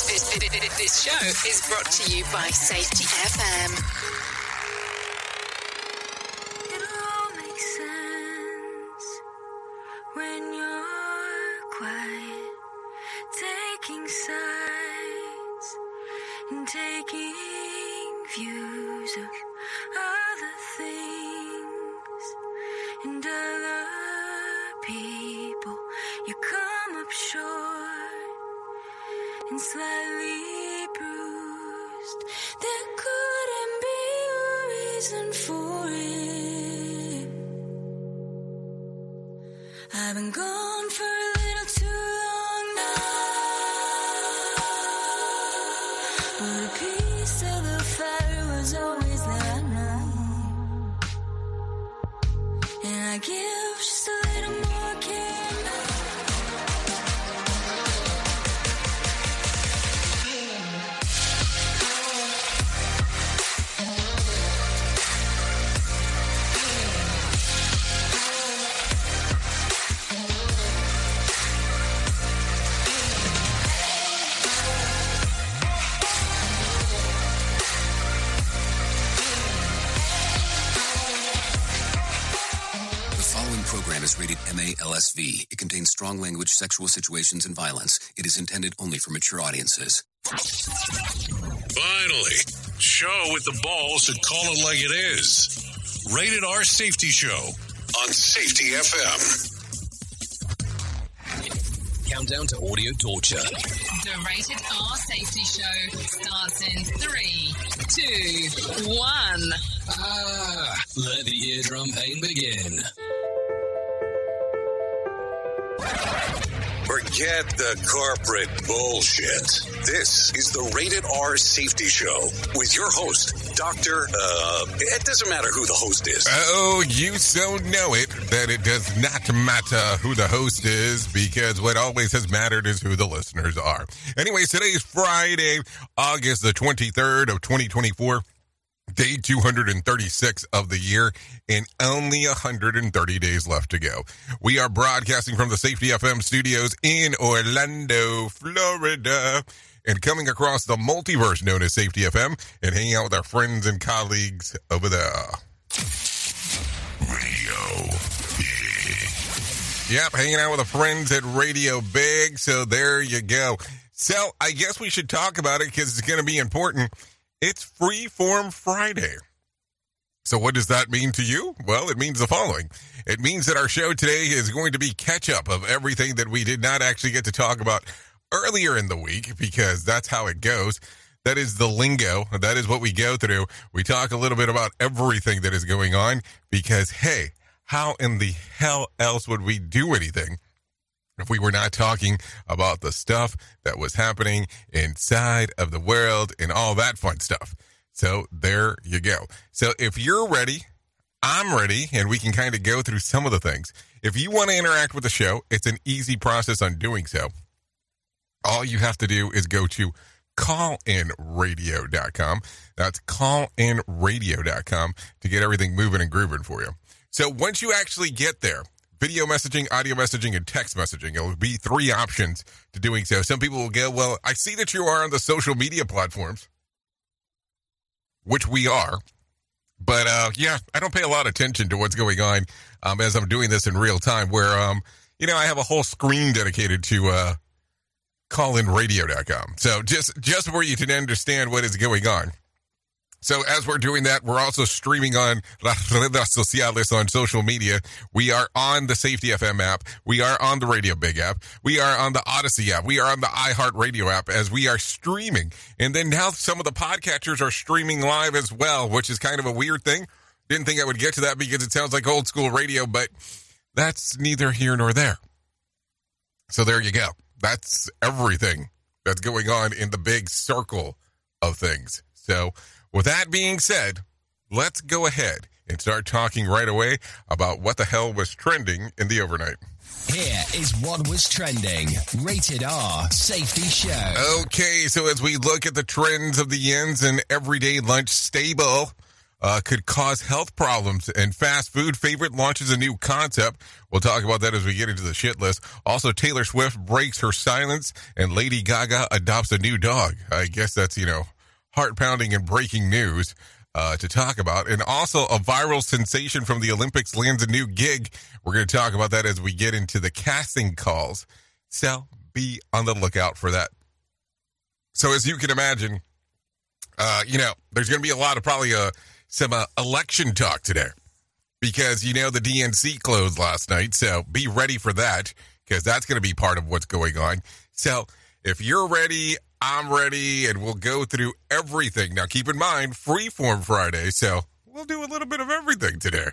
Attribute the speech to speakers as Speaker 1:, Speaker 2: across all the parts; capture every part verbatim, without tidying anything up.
Speaker 1: This, this, this show is brought to you by Safety F M.
Speaker 2: It'll all make sense when you're quiet, taking sides and taking views of other things and other people. You come up short and slightly bruised. There couldn't be a reason for it. I've been gone for a little too long now, but a piece of the fire was always there now, and I give just a little more care.
Speaker 3: Program is rated M A L S V. It contains strong language, sexual situations, and violence. It is intended only for mature audiences.
Speaker 4: Finally, show with the balls to call it like it is. Rated R Safety Show on Safety F M.
Speaker 3: Countdown to audio torture.
Speaker 1: The Rated R Safety Show starts in three, two, one.
Speaker 3: Ah, let the eardrum pain begin.
Speaker 4: Forget the corporate bullshit. This is the Rated R Safety Show with your host, Doctor Uh, it doesn't matter who the host is.
Speaker 5: Oh, you so know it that it does not matter who the host is, because what always has mattered is who the listeners are. Anyways, today's Friday, August the twenty-third of twenty twenty-four. Day two hundred thirty-six of the year, and only one hundred thirty days left to go. We are broadcasting from the Safety F M studios in Orlando, Florida, and coming across the multiverse known as Safety F M, and hanging out with our friends and colleagues over there.
Speaker 4: Radio Big.
Speaker 5: Yep, hanging out with the friends at Radio Big, so there you go. So, I guess we should talk about it because it's going to be important. It's Freeform Friday. So what does that mean to you? Well, it means the following. It means that our show today is going to be catch-up of everything that we did not actually get to talk about earlier in the week, because that's how it goes. That is the lingo. That is what we go through. We talk a little bit about everything that is going on because, hey, how in the hell else would we do anything if we were not talking about the stuff that was happening inside of the world and all that fun stuff? So there you go. So if you're ready, I'm ready, and we can kind of go through some of the things. If you want to interact with the show, it's an easy process on doing so. All you have to do is go to call in radio dot com. That's call in radio dot com to get everything moving and grooving for you. So once you actually get there, video messaging, audio messaging, and text messaging. It will be three options to doing so. Some people will go, well, I see that you are on the social media platforms, which we are. But, uh, yeah, I don't pay a lot of attention to what's going on um, as I'm doing this in real time, where, um, you know, I have a whole screen dedicated to uh, call in radio dot com. So just, just for you to understand what is going on. So as we're doing that, we're also streaming on las redes sociales on social media. We are on the Safety F M app. We are on the Radio Big app. We are on the Odyssey app. We are on the iHeartRadio app as we are streaming. And then now some of the podcatchers are streaming live as well, which is kind of a weird thing. Didn't think I would get to that because it sounds like old school radio, but that's neither here nor there. So there you go. That's everything that's going on in the big circle of things. So with that being said, let's go ahead and start talking right away about what the hell was trending in the overnight.
Speaker 6: Here is what was trending. Rated R Safety Show.
Speaker 5: Okay, so as we look at the trends of the yens and everyday lunch stable, uh, could cause health problems, and fast food favorite launches a new concept. We'll talk about that as we get into the shit list. Also, Taylor Swift breaks her silence, and Lady Gaga adopts a new dog. I guess that's, you know, heart-pounding and breaking news uh, to talk about. And also, a viral sensation from the Olympics lands a new gig. We're going to talk about that as we get into the casting calls. So, be on the lookout for that. So, as you can imagine, uh, you know, there's going to be a lot of probably uh, some uh, election talk today because, you know, the D N C closed last night. So, be ready for that because that's going to be part of what's going on. So, if you're ready, I'm ready, and we'll go through everything. Now, keep in mind, Freeform Friday, so we'll do a little bit of everything today.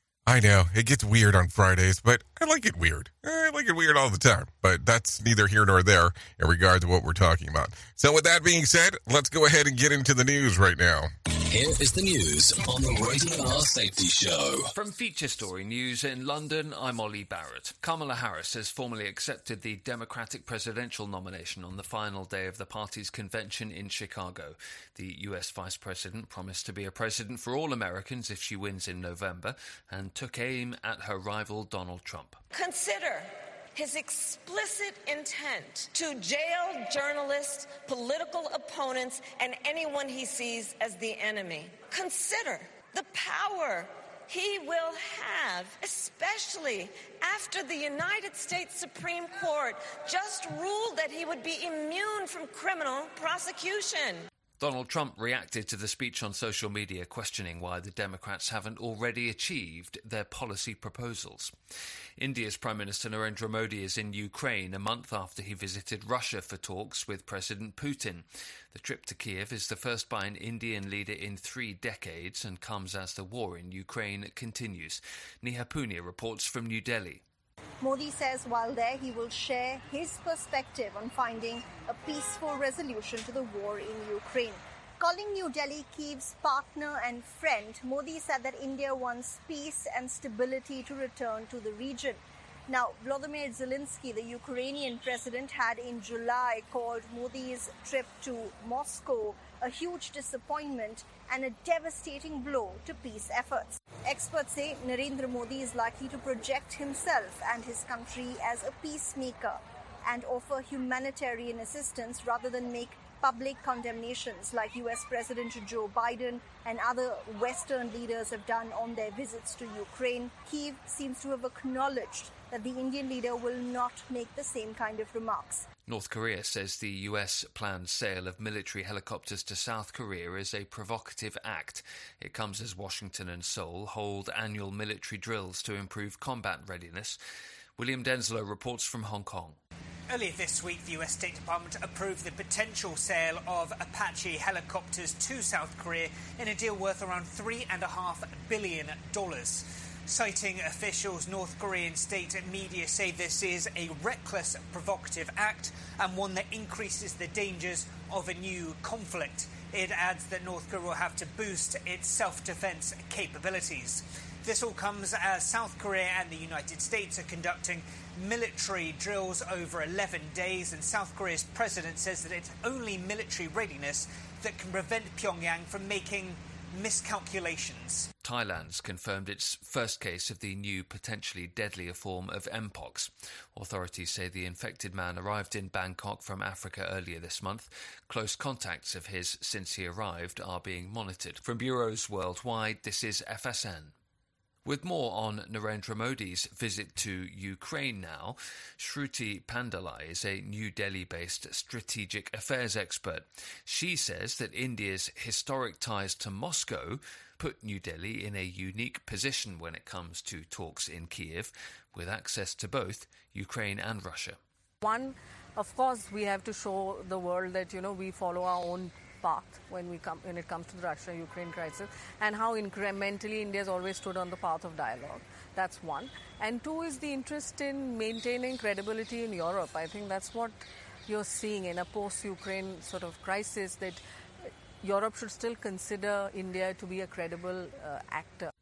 Speaker 5: I know, it gets weird on Fridays, but I like it weird. I like it weird all the time, but that's neither here nor there in regards to what we're talking about. So with that being said, let's go ahead and get into the news right now.
Speaker 6: Here is the news on the Rated R Safety Show.
Speaker 7: From Feature Story News in London, I'm Ollie Barrett. Kamala Harris has formally accepted the Democratic presidential nomination on the final day of the party's convention in Chicago. The U S Vice President promised to be a president for all Americans if she wins in November and took aim at her rival Donald Trump.
Speaker 8: Consider his explicit intent to jail journalists, political opponents, and anyone he sees as the enemy. Consider the power he will have, especially after the United States Supreme Court just ruled that he would be immune from criminal prosecution.
Speaker 7: Donald Trump reacted to the speech on social media, questioning why the Democrats haven't already achieved their policy proposals. India's Prime Minister Narendra Modi is in Ukraine a month after he visited Russia for talks with President Putin. The trip to Kiev is the first by an Indian leader in three decades and comes as the war in Ukraine continues. Neha Punia reports from New Delhi.
Speaker 9: Modi says while there he will share his perspective on finding a peaceful resolution to the war in Ukraine. Calling New Delhi Kiev's partner and friend, Modi said that India wants peace and stability to return to the region. Now, Volodymyr Zelensky, the Ukrainian president, had in July called Modi's trip to Moscow a huge disappointment and a devastating blow to peace efforts. Experts say Narendra Modi is likely to project himself and his country as a peacemaker and offer humanitarian assistance rather than make public condemnations like U S President Joe Biden and other Western leaders have done on their visits to Ukraine. Kyiv seems to have acknowledged that the Indian leader will not make the same kind of remarks.
Speaker 7: North Korea says the U S planned sale of military helicopters to South Korea is a provocative act. It comes as Washington and Seoul hold annual military drills to improve combat readiness. William Denslow reports from Hong Kong.
Speaker 10: Earlier this week, the U S State Department approved the potential sale of Apache helicopters to South Korea in a deal worth around three point five billion dollars. Citing officials, North Korean state media say this is a reckless, provocative act and one that increases the dangers of a new conflict. It adds that North Korea will have to boost its self-defense capabilities. This all comes as South Korea and the United States are conducting military drills over eleven days, and South Korea's president says that it's only military readiness that can prevent Pyongyang from making miscalculations.
Speaker 7: Thailand's confirmed its first case of the new, potentially deadlier form of Mpox. Authorities say the infected man arrived in Bangkok from Africa earlier this month. Close contacts of his since he arrived are being monitored. From bureaus worldwide, this is F S N. With more on Narendra Modi's visit to Ukraine now, Shruti Pandalai is a New Delhi-based strategic affairs expert. She says that India's historic ties to Moscow put New Delhi in a unique position when it comes to talks in Kiev, with access to both Ukraine and Russia.
Speaker 11: One, of course, we have to show the world that, you know, we follow our own path when we come when it comes to the Russia-Ukraine crisis, and how incrementally India has always stood on the path of dialogue. That's one. And two is the interest in maintaining credibility in Europe. I think that's what you're seeing in a post-Ukraine sort of crisis, that Europe should still consider India to be a credible uh, actor.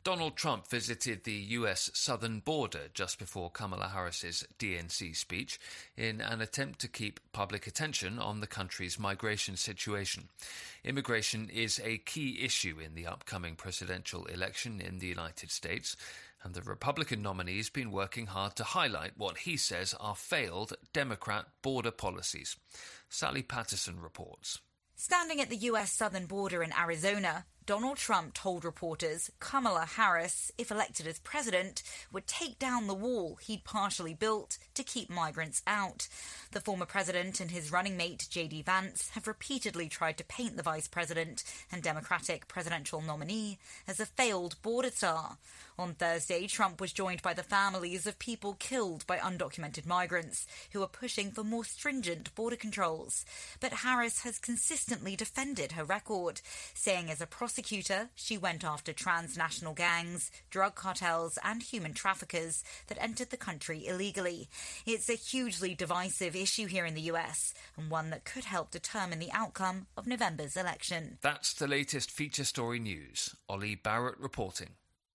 Speaker 7: Donald Trump visited the U S southern border just before Kamala Harris's D N C speech in an attempt to keep public attention on the country's migration situation. Immigration is a key issue in the upcoming presidential election in the United States, and the Republican nominee's been working hard to highlight what he says are failed Democrat border policies. Sally Patterson reports.
Speaker 12: Standing at the U S southern border in Arizona, Donald Trump told reporters Kamala Harris, if elected as president, would take down the wall he'd partially built to keep migrants out. The former president and his running mate, J D Vance, have repeatedly tried to paint the vice president and Democratic presidential nominee as a failed border star. On Thursday, Trump was joined by the families of people killed by undocumented migrants who are pushing for more stringent border controls. But Harris has consistently defended her record, saying as a prosecutor, she went after transnational gangs, drug cartels and human traffickers that entered the country illegally. It's a hugely divisive issue here in the U S and one that could help determine the outcome of November's election.
Speaker 7: That's the latest feature story news. Ollie Barrett reporting.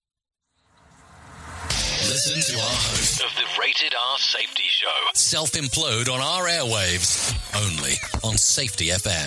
Speaker 6: Listen to our host
Speaker 4: of the Rated R Safety Show.
Speaker 6: Self-implode on our airwaves, only on Safety F M.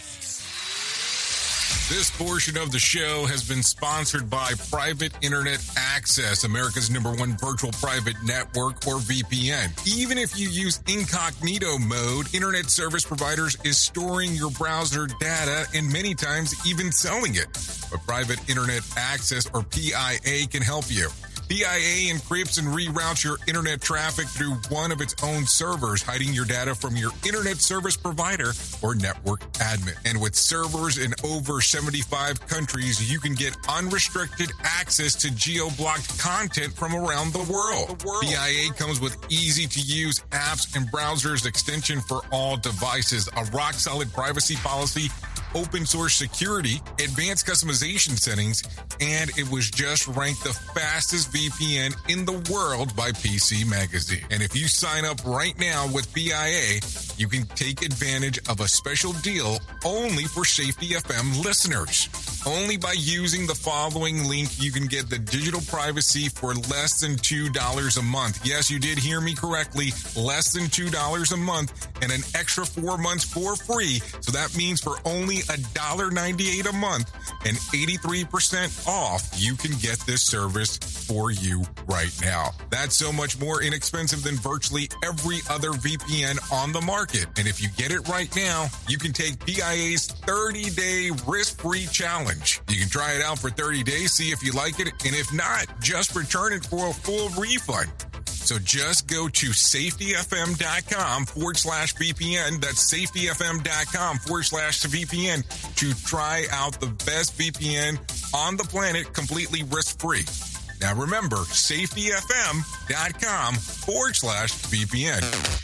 Speaker 5: This portion of the show has been sponsored by Private Internet Access, America's number one virtual private network, or V P N. Even if you use incognito mode, internet service providers is storing your browser data and many times even selling it. But Private Internet Access, or P I A, can help you. P I A encrypts and reroutes your internet traffic through one of its own servers, hiding your data from your internet service provider or network admin. And with servers in over seventy-five countries, you can get unrestricted access to geo-blocked content from around the world. The world. P I A comes with easy-to-use apps and browsers extension for all devices, a rock-solid privacy policy, open source security, advanced customization settings, and it was just ranked the fastest V P N in the world by P C Magazine. And if you sign up right now with P I A, you can take advantage of a special deal only for Safety F M listeners. Only by using the following link, you can get the digital privacy for less than two dollars a month. Yes, you did hear me correctly, less than two dollars a month, and an extra four months for free. So that means for only one dollar ninety-eight a month and eighty-three percent off, you can get this service for you right now. That's so much more inexpensive than virtually every other V P N on the market. And if you get it right now, you can take P I A's thirty-day risk-free challenge. You can try it out for thirty days, see if you like it, and if not, just return it for a full refund. So just go to safetyfm.com forward slash VPN. That's safetyfm.com forward slash VPN to try out the best V P N on the planet completely risk-free. Now remember, safetyfm.com forward slash VPN.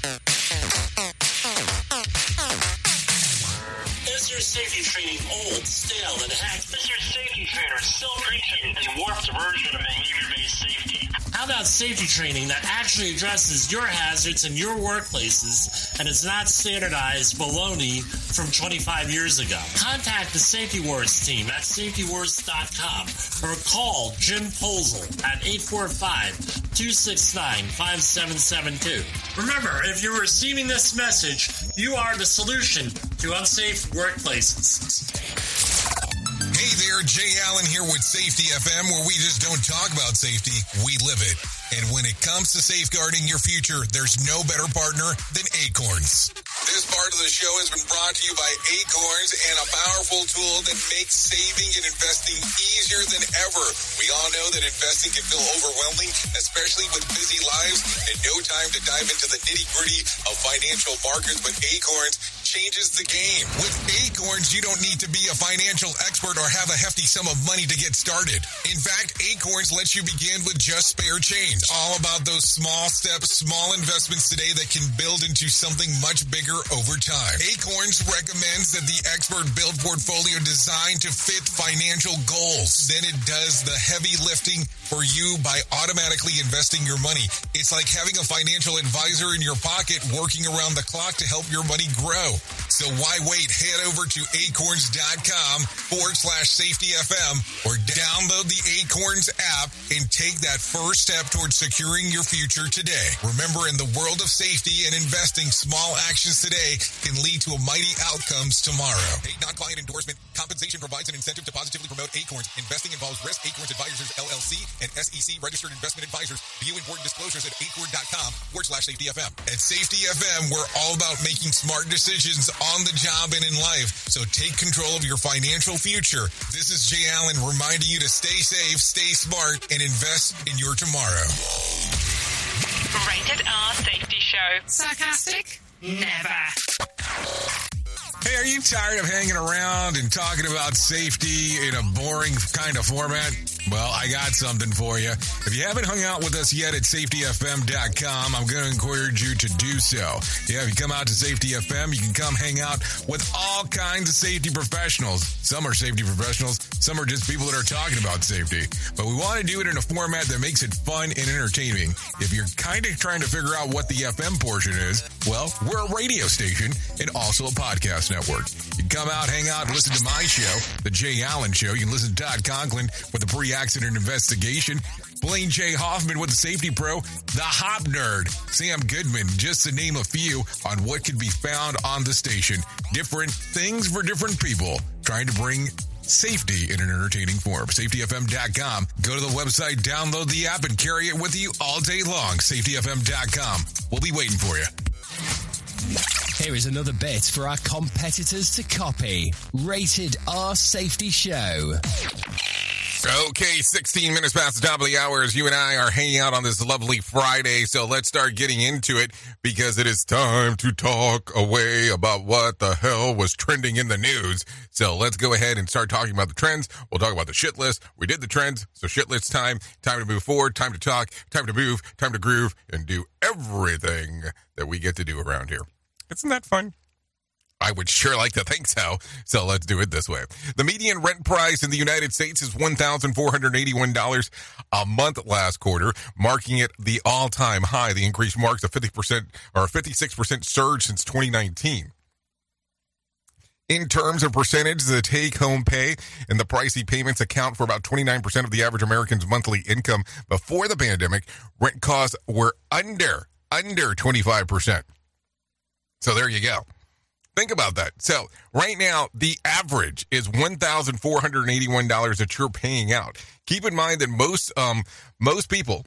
Speaker 13: Is your safety training old, stale, and hacked? Is your safety trainer still preaching a warped version of behavior-based safety? How about safety training that actually addresses your hazards in your workplaces and is not standardized baloney from twenty-five years ago? Contact the Safety Wars team at safety wars dot com or call Jim Posel at eight four five, two six nine, five seven seven two. Remember, if you're receiving this message, you are the solution to unsafe workplaces.
Speaker 5: Hey there, Jay Allen here with Safety F M, where we just don't talk about safety, we live it. And when it comes to safeguarding your future, there's no better partner than Acorns. This part of the show has been brought to you by Acorns and a powerful tool that makes saving and investing easier than ever. We all know that investing can feel overwhelming, especially with busy lives and no time to dive into the nitty-gritty of financial markets, but Acorns changes the game. With Acorns, you don't need to be a financial expert or have a hefty sum of money to get started. In fact, Acorns lets you begin with just spare change.
Speaker 14: It's all about those small steps, small investments today that can build into something much bigger over time. Acorns recommends that the expert build portfolio designed to fit financial goals. Then it does the heavy lifting for you by automatically investing your money. It's like having a financial advisor in your pocket working around the clock to help your money grow. So why wait? Head over to acorns.com forward slash safety FM or download the Acorns app and take that first step towards securing your future today. Remember, in the world of safety and investing, small actions today can lead to mighty outcomes tomorrow. A non-client endorsement. Compensation provides an incentive to positively promote Acorns. Investing involves risk. Acorns Advisors, L L C, and S E C registered investment advisors. View important disclosures at acorn.com forward slash safety FM. At Safety F M, we're all about making smart decisions on the job and in life. So take control of your financial future. This is Jay Allen reminding you to stay safe, stay smart, and invest in your tomorrow.
Speaker 1: Rated R Safety Show. Sarcastic? Never.
Speaker 5: Hey, are you tired of hanging around and talking about safety in a boring kind of format? Well, I got something for you. If you haven't hung out with us yet at safety f m dot com, I'm going to encourage you to do so. Yeah, if you come out to Safety F M, you can come hang out with all kinds of safety professionals. Some are safety professionals. Some are just people that are talking about safety. But we want to do it in a format that makes it fun and entertaining. If you're kind of trying to figure out what the F M portion is, well, we're a radio station and also a podcast network. You can come out, hang out, and listen to my show, The Jay Allen Show. You can listen to Todd Conklin with the pre-accident investigation, Blaine J. Hoffman with the Safety Pro, The Hop Nerd, Sam Goodman, just to name a few on what can be found on the station. Different things for different people, trying to bring safety in an entertaining form. safety f m dot com. Go to the website, download the app, and carry it with you all day long. safety f m dot com. We'll be waiting for you.
Speaker 6: Here is another bit for our competitors to copy. Rated R Safety Show.
Speaker 5: Okay, sixteen minutes past the top of the hour as you and I are hanging out on this lovely Friday. So let's start getting into it because it is time to talk away about what the hell was trending in the news. So let's go ahead and start talking about the trends. We'll talk about the shit list. We did the trends, so shit list time. Time to move forward, time to talk, time to move, time to groove, and do everything that we get to do around here. Isn't that fun? I would sure like to think so. So let's do it this way. The median rent price in the United States is one thousand four hundred eighty-one dollars a month last quarter, marking it the all-time high. The increase marks a fifty percent or a fifty-six percent surge since twenty nineteen. In terms of percentage, the take-home pay and the pricey payments account for about twenty-nine percent of the average American's monthly income. Before the pandemic, rent costs were under, under twenty-five percent. So there you go. Think about that. So right now, the average is one thousand four hundred eighty-one dollars that you're paying out. Keep in mind that most um, most people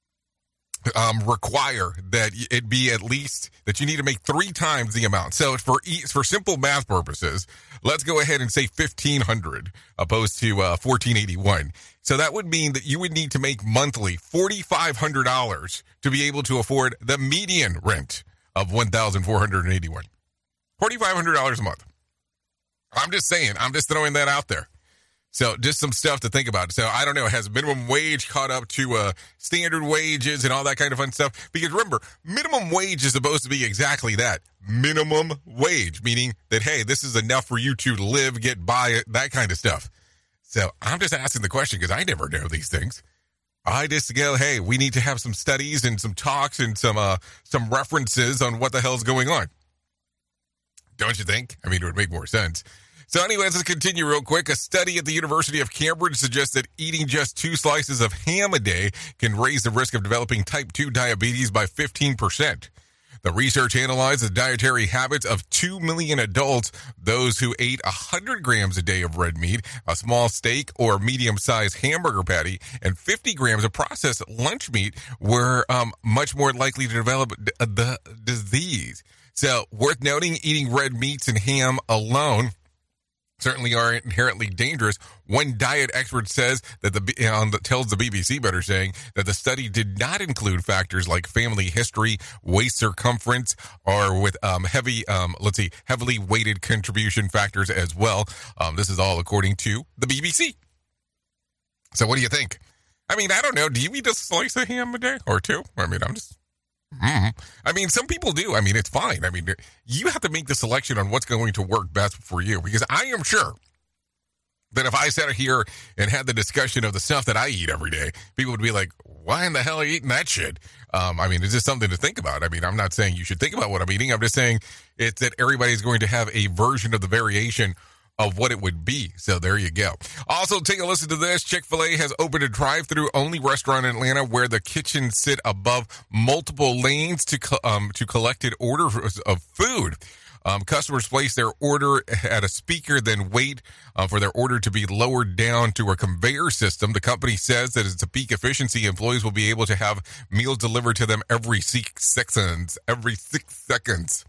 Speaker 5: um, require that it be at least that you need to make three times the amount. So for for simple math purposes, let's go ahead and say fifteen hundred dollars opposed to uh, fourteen eighty-one. So that would mean that you would need to make monthly forty-five hundred dollars to be able to afford the median rent of one thousand four hundred eighty-one dollars. forty-five hundred dollars a month. I'm just saying. I'm just throwing that out there. So just some stuff to think about. So I don't know. Has minimum wage caught up to uh, standard wages and all that kind of fun stuff? Because remember, minimum wage is supposed to be exactly that. Minimum wage, meaning that, hey, this is enough for you to live, get by, that kind of stuff. So I'm just asking the question because I never know these things. I just go, hey, we need to have some studies and some talks and some uh, some references on what the hell's going on. Don't you think? I mean, it would make more sense. So anyways, let's continue real quick. A study at the University of Cambridge suggests that eating just two slices of ham a day can raise the risk of developing type two diabetes by fifteen percent. The research analyzed the dietary habits of two million adults. Those who ate one hundred grams a day of red meat, a small steak or medium-sized hamburger patty, and fifty grams of processed lunch meat were um, much more likely to develop d- the disease. So, worth noting, eating red meats and ham alone certainly are inherently dangerous. One diet expert says that the um, tells the B B C better, saying that the study did not include factors like family history, waist circumference, or with um, heavy, um, let's see, heavily weighted contribution factors as well. Um, this is all according to the B B C. So, what do you think? I mean, I don't know. Do you eat a slice of ham a day or two? I mean, I'm just... Mm. I mean, some people do. I mean, it's fine. I mean, you have to make the selection on what's going to work best for you, because I am sure that if I sat here and had the discussion of the stuff that I eat every day, people would be like, why in the hell are you eating that shit? Um, I mean, it's just something to think about. I mean, I'm not saying you should think about what I'm eating. I'm just saying it's that everybody's going to have a version of the variation of what it would be. So there you go. Also, take a listen to this. Chick-fil-A has opened a drive-through only restaurant in Atlanta where the kitchens sit above multiple lanes to co- um, to collected orders of food. Um, customers place their order at a speaker, then wait uh, for their order to be lowered down to a conveyor system. The company says that it's a peak efficiency. Employees will be able to have meals delivered to them every six seconds. Every six seconds.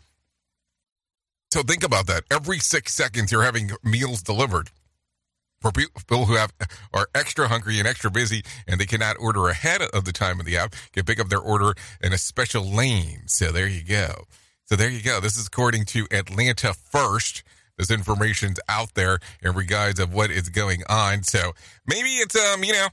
Speaker 5: So think about that. Every six seconds, you're having meals delivered. For people who have are extra hungry and extra busy and they cannot order ahead of the time of the app, can pick up their order in a special lane. So there you go. So there you go. This is according to Atlanta First. This information's out there in regards of what is going on. So maybe it's, um, you know,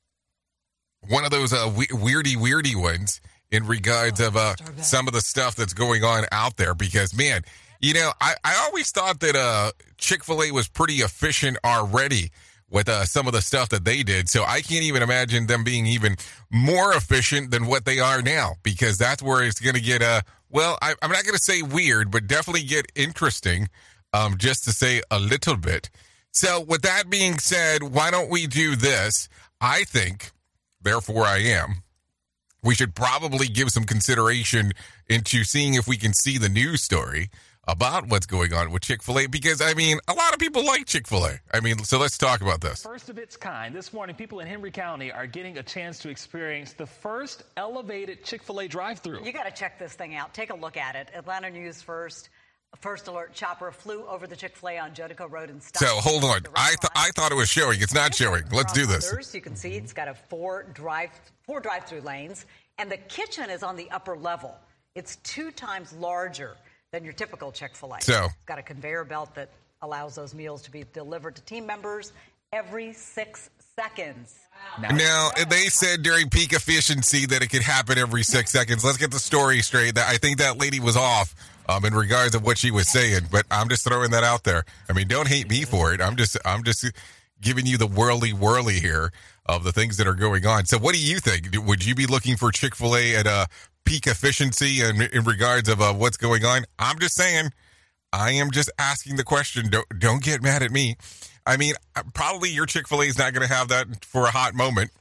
Speaker 5: one of those uh, we- weirdy, weirdy ones in regards of uh, some of the stuff that's going on out there. Because, man, you know, I, I always thought that uh, Chick-fil-A was pretty efficient already with uh, some of the stuff that they did. So I can't even imagine them being even more efficient than what they are now, because that's where it's going to get, uh, well, I, I'm not going to say weird, but definitely get interesting, um, just to say a little bit. So with that being said, why don't we do this? I think, therefore I am, we should probably give some consideration into seeing if we can see the news story about what's going on with Chick-fil-A, because, I mean, a lot of people like Chick-fil-A. I mean, so let's talk about this.
Speaker 15: First of its kind. This morning, people in Henry County are getting a chance to experience the first elevated Chick-fil-A drive-thru.
Speaker 16: You got to check this thing out. Take a look at it. Atlanta News First. First alert chopper flew over the Chick-fil-A on Jericho Road and stopped.
Speaker 5: So, hold on. I th- I thought it was showing. It's not showing. Let's do this.
Speaker 16: Others, you can see it's got a four drive four drive-through lanes, and the kitchen is on the upper level. It's two times larger than your typical Chick-fil-A.
Speaker 5: So,
Speaker 16: it's got a conveyor belt that allows those meals to be delivered to team members every six seconds.
Speaker 5: Now, they said during peak efficiency that it could happen every six seconds. Let's get the story straight. I think that lady was off um, in regards of what she was saying, but I'm just throwing that out there. I mean, don't hate me for it. I'm just, I'm just giving you the whirly whirly here of the things that are going on. So, what do you think? Would you be looking for Chick-fil-A at a peak efficiency in, in regards of uh, what's going on? I'm just saying. I am just asking the question. Don't don't get mad at me. I mean, probably your Chick-fil-A is not going to have that for a hot moment.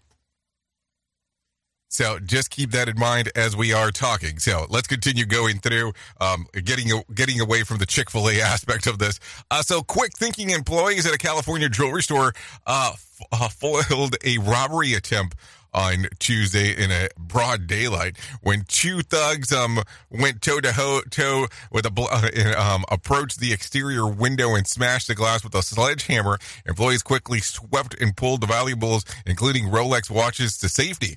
Speaker 5: So just keep that in mind as we are talking. So let's continue going through, um, getting getting away from the Chick-fil-A aspect of this. Uh, so quick thinking employees at a California jewelry store uh, f- uh, foiled a robbery attempt on Tuesday in a broad daylight when two thugs um went toe to ho- toe with a bl- uh, um approached the exterior window and smashed the glass with a sledgehammer. Employees quickly swept and pulled the valuables, including Rolex watches, to safety.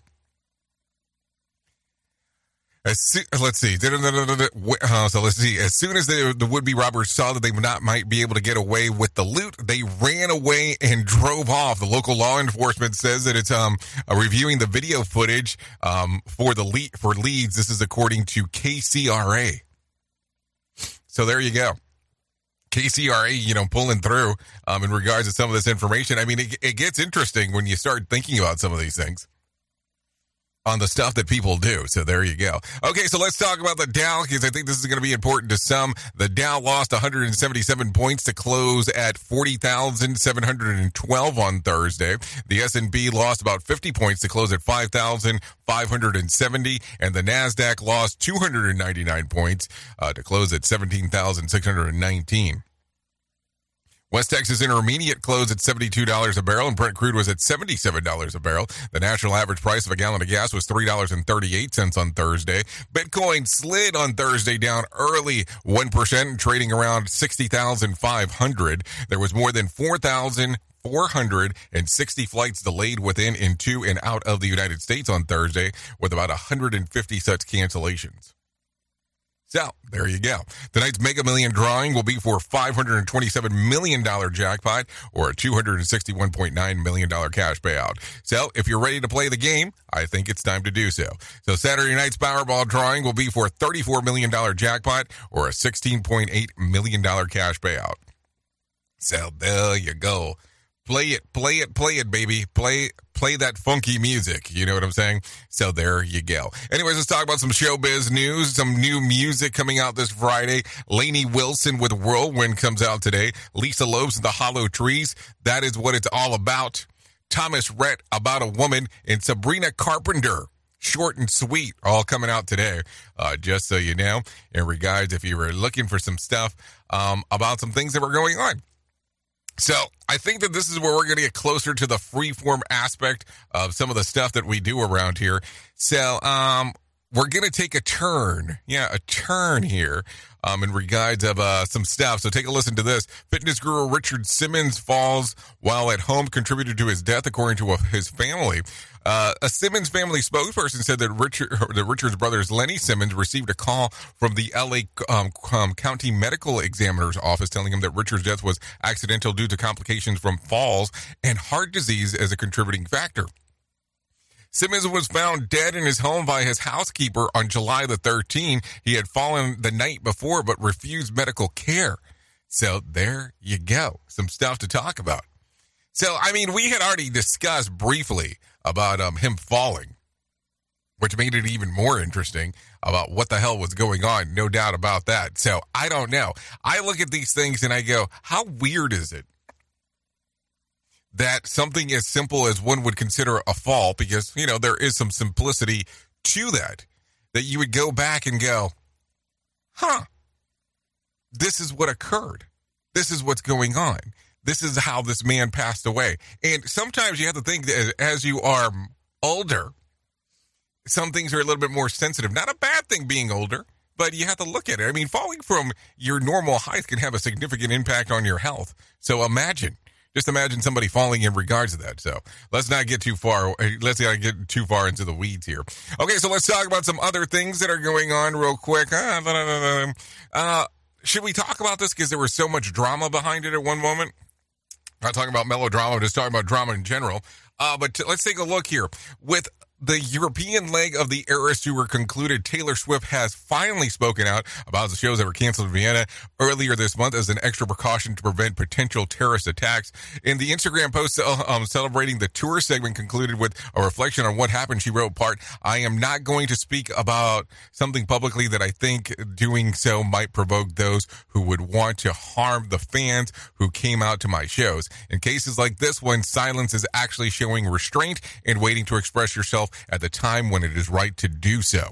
Speaker 5: As so, let's see. Uh, so let's see. As soon as the, the would-be robbers saw that they would not might be able to get away with the loot, they ran away and drove off. The local law enforcement says that it's um uh, reviewing the video footage um for the lead for leads. This is according to K C R A. So there you go. K C R A, you know, pulling through um in regards to some of this information. I mean, it, it gets interesting when you start thinking about some of these things on the stuff that people do. So there you go. Okay, so let's talk about the Dow, because I think this is going to be important to some. The Dow lost one hundred seventy-seven points to close at forty thousand seven hundred twelve on Thursday. The S and P lost about fifty points to close at five thousand five hundred seventy, and the NASDAQ lost two hundred ninety-nine points uh, to close at seventeen thousand six hundred nineteen. West Texas Intermediate closed at seventy-two dollars a barrel, and Brent crude was at seventy-seven dollars a barrel. The national average price of a gallon of gas was three dollars and thirty-eight cents on Thursday. Bitcoin slid on Thursday down early one percent, trading around sixty thousand five hundred. There was more than four thousand four hundred sixty flights delayed within, into, and out of the United States on Thursday, with about one hundred fifty such cancellations. So, there you go. Tonight's Mega Million drawing will be for five hundred twenty-seven million dollars jackpot or a two hundred sixty-one point nine million dollars cash payout. So, if you're ready to play the game, I think it's time to do so. So, Saturday night's Powerball drawing will be for thirty-four million dollars jackpot or a sixteen point eight million dollars cash payout. So, there you go. Play it, play it, play it, baby. Play play that funky music. You know what I'm saying? So there you go. Anyways, let's talk about some showbiz news. Some new music coming out this Friday. Lainey Wilson with Whirlwind comes out today. Lisa Lopes and the Hollow Trees. That is what it's all about. Thomas Rhett, About a Woman, and Sabrina Carpenter. Short and Sweet, all coming out today. Uh, just so you know, in regards if you were looking for some stuff um, about some things that were going on. So I think that this is where we're going to get closer to the freeform aspect of some of the stuff that we do around here. So um, we're going to take a turn. Yeah, a turn here um, in regards of uh, some stuff. So take a listen to this. Fitness guru Richard Simmons falls while at home, contributed to his death, according to his family. Uh, a Simmons family spokesperson said that Richard, that Richard's brothers Lenny Simmons received a call from the L A um, um, County Medical Examiner's office telling him that Richard's death was accidental due to complications from falls and heart disease as a contributing factor. Simmons was found dead in his home by his housekeeper on July the thirteenth. He had fallen the night before but refused medical care. So there you go. Some stuff to talk about. So, I mean, we had already discussed briefly about um, him falling, which made it even more interesting about what the hell was going on. No doubt about that. So, I don't know. I look at these things and I go, how weird is it that something as simple as one would consider a fall, because, you know, there is some simplicity to that, that you would go back and go, huh, this is what occurred. This is what's going on. This is how this man passed away. And sometimes you have to think that as you are older, some things are a little bit more sensitive. Not a bad thing being older, but you have to look at it. I mean, falling from your normal height can have a significant impact on your health. So imagine, just imagine somebody falling in regards to that. So let's not get too far. Let's not get too far into the weeds here. Okay, so let's talk about some other things that are going on real quick. Uh, should we talk about this because there was so much drama behind it at one moment? Not talking about melodrama, just talking about drama in general. Uh, but t- let's take a look here. With the European leg of the Eras Tour concluded, Taylor Swift has finally spoken out about the shows that were canceled in Vienna earlier this month as an extra precaution to prevent potential terrorist attacks. In the Instagram post um, celebrating the tour segment concluded with a reflection on what happened. She wrote, part, I am not going to speak about something publicly that I think doing so might provoke those who would want to harm the fans who came out to my shows. In cases like this one, silence is actually showing restraint and waiting to express yourself at the time when it is right to do so.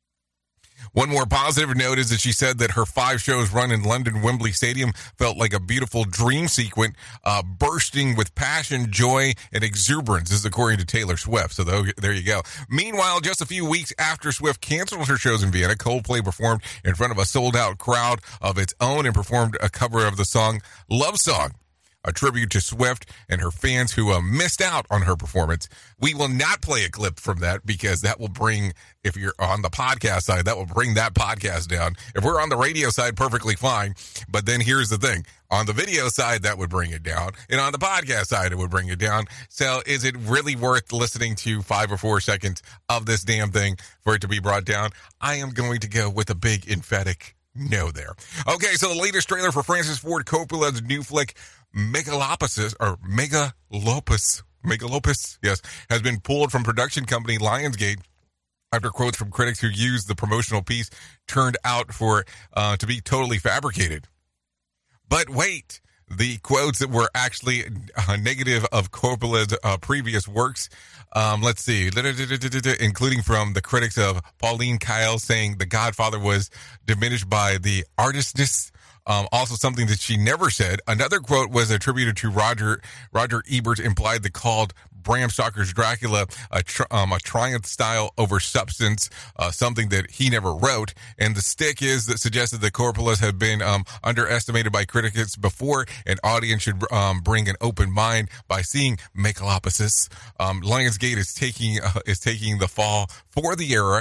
Speaker 5: One more positive note is that she said that her five shows run in London Wembley Stadium felt like a beautiful dream sequence, uh, bursting with passion, joy, and exuberance. This is according to Taylor Swift. So there you go. Meanwhile, just a few weeks after Swift canceled her shows in Vienna, Coldplay performed in front of a sold-out crowd of its own and performed a cover of the song Love Song, a tribute to Swift and her fans who uh, missed out on her performance. We will not play a clip from that because that will bring, if you're on the podcast side, that will bring that podcast down. If we're on the radio side, perfectly fine. But then here's the thing. On the video side, that would bring it down. And on the podcast side, it would bring it down. So is it really worth listening to five or four seconds of this damn thing for it to be brought down? I am going to go with a big emphatic no there. Okay, so the latest trailer for Francis Ford Coppola's new flick, Megalopolis, or Megalopus, Megalopus, yes, has been pulled from production company Lionsgate after quotes from critics who used the promotional piece turned out for uh, to be totally fabricated. But wait, the quotes that were actually uh, negative of Coppola's uh, previous works, um, let's see, including from the critics of Pauline Kael saying The Godfather was diminished by the artistness. Um, also something that she never said. Another quote was attributed to Roger Roger Ebert, implied that called Bram Stoker's Dracula a, tr- um, a triumph style over substance, uh, something that he never wrote. And the stick is that suggested that Coppola's have been um, underestimated by critics before. An audience should um, bring an open mind by seeing Megalopolis. Um, Lionsgate is taking uh, is taking the fall for the era.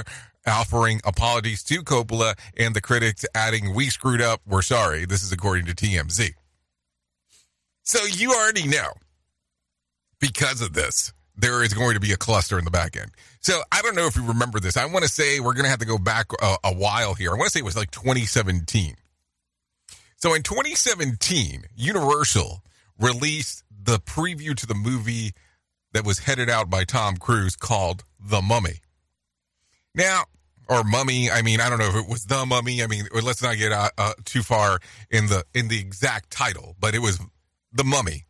Speaker 5: offering apologies to Coppola and the critics, adding, "We screwed up. We're sorry." This is according to T M Z. So you already know, because of this, there is going to be a cluster in the back end. So I don't know if you remember this. I want to say we're going to have to go back a, a while here. I want to say it was like twenty seventeen. So in twenty seventeen, Universal released the preview to the movie that was headed out by Tom Cruise called The Mummy. Now, or Mummy, I mean, I don't know if it was The Mummy. I mean, let's not get uh, uh, too far in the in the exact title, but it was The Mummy.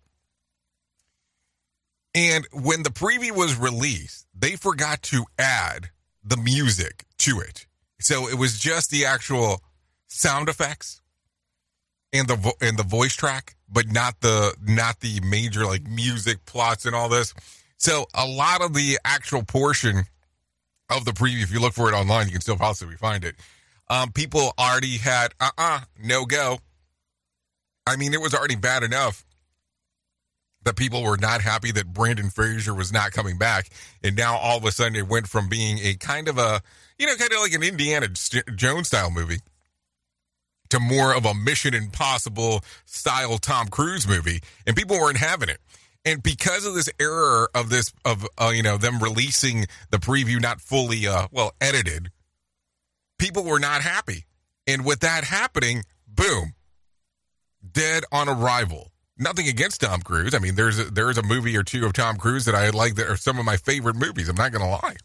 Speaker 5: And when the preview was released, they forgot to add the music to it. So it was just the actual sound effects and the vo- and the voice track, but not the not the major like music plots and all this. So a lot of the actual portion of the preview, if you look for it online, you can still possibly find it. Um, people already had uh-uh, no go. I mean, it was already bad enough that people were not happy that Brendan Fraser was not coming back. And now all of a sudden it went from being a kind of a, you know, kind of like an Indiana Jones style movie to more of a Mission Impossible style Tom Cruise movie. And people weren't having it. And because of this error of this, of, uh, you know, them releasing the preview not fully, uh, well, edited, people were not happy. And with that happening, boom, dead on arrival. Nothing against Tom Cruise. I mean, there's a, there's a movie or two of Tom Cruise that I like that are some of my favorite movies. I'm not going to lie.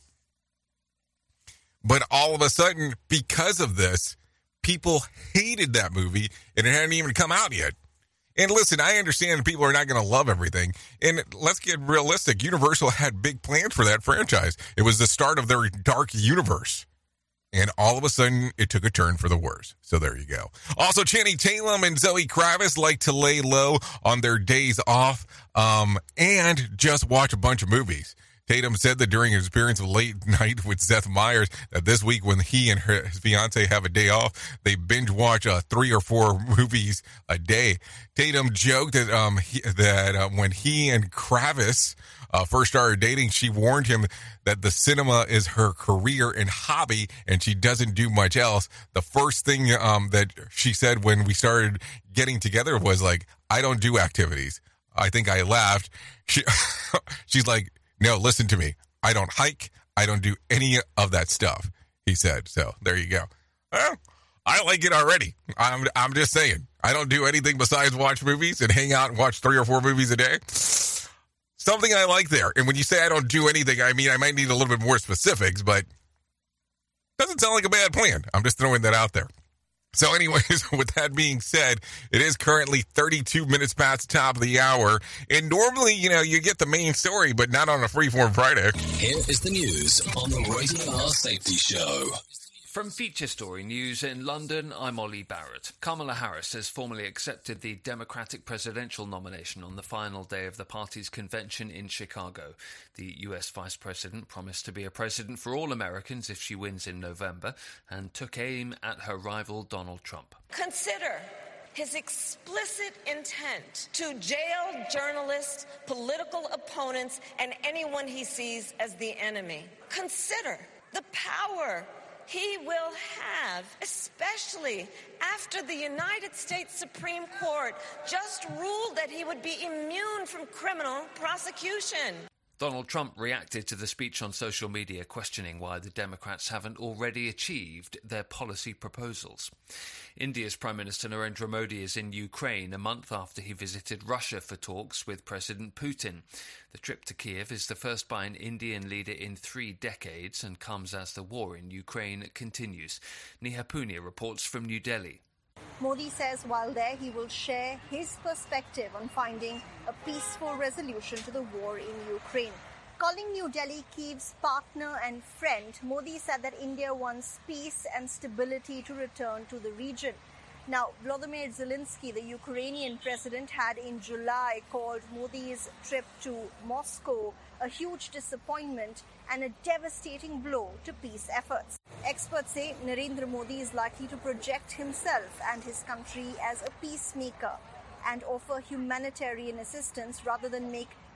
Speaker 5: But all of a sudden, because of this, people hated that movie, and it hadn't even come out yet. And listen, I understand people are not going to love everything. And let's get realistic. Universal had big plans for that franchise. It was the start of their dark universe. And all of a sudden, it took a turn for the worse. So there you go. Also, Channing Tatum and Zoe Kravitz like to lay low on their days off um, and just watch a bunch of movies. Tatum said that during his experience of Late Night with Seth Meyers, that this week when he and her, his fiance have a day off, they binge watch uh, three or four movies a day. Tatum joked that um he, that uh, when he and Kravitz uh, first started dating, she warned him that the cinema is her career and hobby, and she doesn't do much else. The first thing um that she said when we started getting together was like, "I don't do activities." I think I laughed. She, she's like, "No, listen to me. I don't hike. I don't do any of that stuff," he said. So there you go. Well, I like it already. I'm I'm just saying. I don't do anything besides watch movies and hang out and watch three or four movies a day. Something I like there. And when you say I don't do anything, I mean, I might need a little bit more specifics, but doesn't sound like a bad plan. I'm just throwing that out there. So anyways, with that being said, it is currently thirty-two minutes past the top of the hour. And normally, you know, you get the main story, but not on a Freeform Friday.
Speaker 6: Here is the news on the Rated R Safety Show.
Speaker 7: From Feature Story News in London, I'm Ollie Barrett. Kamala Harris has formally accepted the Democratic presidential nomination on the final day of the party's convention in Chicago. The U S Vice President promised to be a president for all Americans if she wins in November, and took aim at her rival Donald Trump.
Speaker 8: Consider his explicit intent to jail journalists, political opponents, and anyone he sees as the enemy. Consider the power he will have, especially after the United States Supreme Court just ruled that he would be immune from criminal prosecution.
Speaker 7: Donald Trump reacted to the speech on social media, questioning why the Democrats haven't already achieved their policy proposals. India's Prime Minister Narendra Modi is in Ukraine a month after he visited Russia for talks with President Putin. The trip to Kiev is the first by an Indian leader in three decades and comes as the war in Ukraine continues. Neha Punia reports from New Delhi.
Speaker 9: Modi says while there he will share his perspective on finding a peaceful resolution to the war in Ukraine. Calling New Delhi Kyiv's partner and friend, Modi said that India wants peace and stability to return to the region. Now, Volodymyr Zelensky, the Ukrainian president, had in July called Modi's trip to Moscow a huge disappointment and a devastating blow to peace efforts. Experts say Narendra Modi is likely to project himself and his country as a peacemaker and offer humanitarian assistance rather than make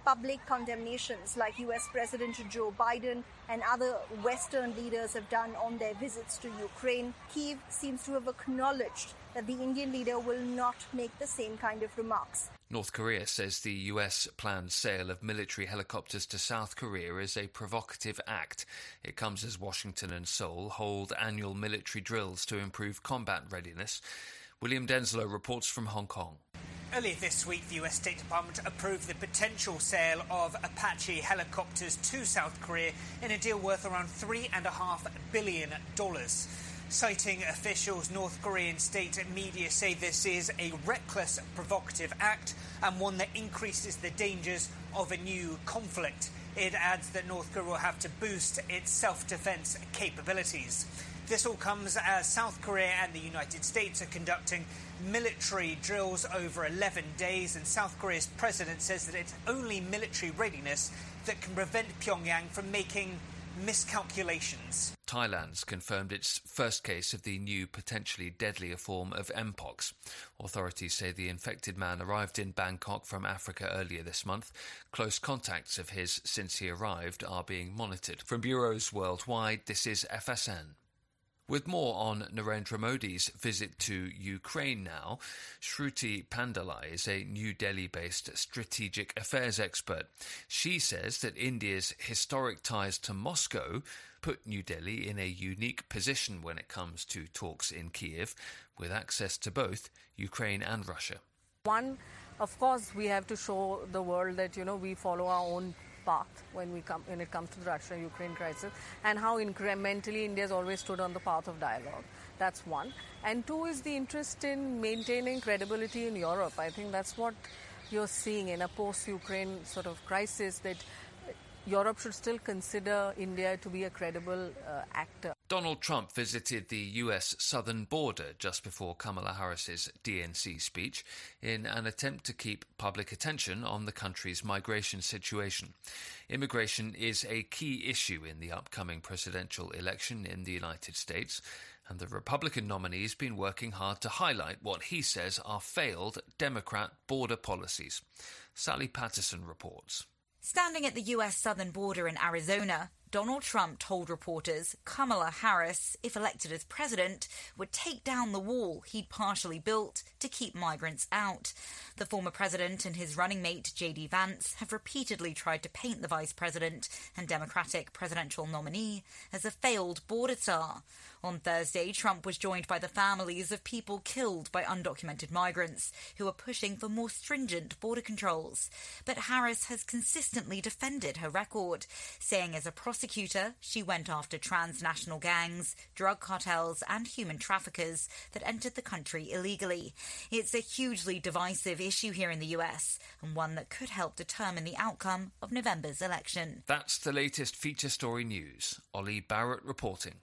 Speaker 9: public condemnations like U S President Joe Biden and other Western leaders have done on their visits to Ukraine. Kyiv seems to have acknowledged that the Indian leader will not make the same kind of remarks.
Speaker 7: North Korea says the U S planned sale of military helicopters to South Korea is a provocative act. It comes as Washington and Seoul hold annual military drills to improve combat readiness. William Denslow reports from Hong Kong.
Speaker 10: Earlier this week, the U S State Department approved the potential sale of Apache helicopters to South Korea in a deal worth around three point five billion dollars. Citing officials, North Korean state media say this is a reckless, provocative act and one that increases the dangers of a new conflict. It adds that North Korea will have to boost its self-defense capabilities. This all comes as South Korea and the United States are conducting military drills over eleven days, and South Korea's president says that it's only military readiness that can prevent Pyongyang from making miscalculations.
Speaker 7: Thailand's confirmed its first case of the new, potentially deadlier form of Mpox. Authorities say the infected man arrived in Bangkok from Africa earlier this month. Close contacts of his since he arrived are being monitored. From bureaus worldwide, this is F S N. With more on Narendra Modi's visit to Ukraine now, Shruti Pandalai is a New Delhi-based strategic affairs expert. She says that India's historic ties to Moscow put New Delhi in a unique position when it comes to talks in Kyiv, with access to both Ukraine and Russia.
Speaker 11: One, of course, we have to show the world that, you know, we follow our own path when we come when it comes to the Russia-Ukraine crisis, and how incrementally India has always stood on the path of dialogue. That's one. And two is the interest in maintaining credibility in Europe. I think that's what you're seeing in a post-Ukraine sort of crisis, that Europe should still consider India to be a credible uh, actor.
Speaker 7: Donald Trump visited the U S southern border just before Kamala Harris's D N C speech in an attempt to keep public attention on the country's migration situation. Immigration is a key issue in the upcoming presidential election in the United States, and the Republican nominee's been working hard to highlight what he says are failed Democrat border policies. Sally Patterson reports.
Speaker 12: Standing at the U S southern border in Arizona, Donald Trump told reporters Kamala Harris, if elected as president, would take down the wall he'd partially built to keep migrants out. The former president and his running mate, J D Vance, have repeatedly tried to paint the vice president and Democratic presidential nominee as a failed border czar. On Thursday, Trump was joined by the families of people killed by undocumented migrants who are pushing for more stringent border controls. But Harris has consistently defended her record, saying as a prosecutor, she went after transnational gangs, drug cartels and human traffickers that entered the country illegally. It's a hugely divisive issue here in the U S, and one that could help determine the outcome of November's election.
Speaker 7: That's the latest feature story news. Ollie Barrett reporting.